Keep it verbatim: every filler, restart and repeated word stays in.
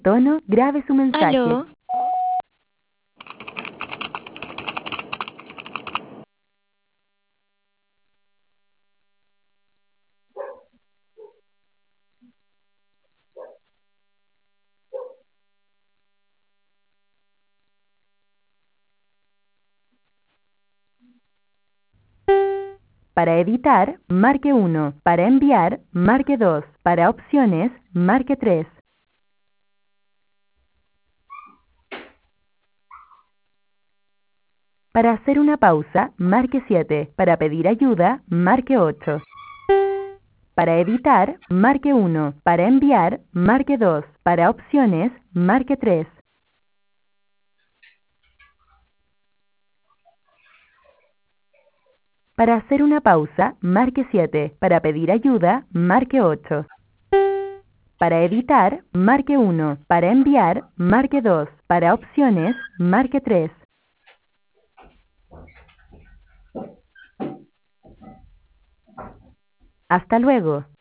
tono, grabe su mensaje. ¿Aló? Para editar, marque uno. Para enviar, marque dos. Para opciones, marque tres. Para hacer una pausa, marque siete. Para pedir ayuda, marque ocho. Para editar, marque uno. Para enviar, marque dos. Para opciones, marque tres. Para hacer una pausa, marque siete. Para pedir ayuda, marque ocho. Para editar, marque uno. Para enviar, marque dos. Para opciones, marque tres. Hasta luego.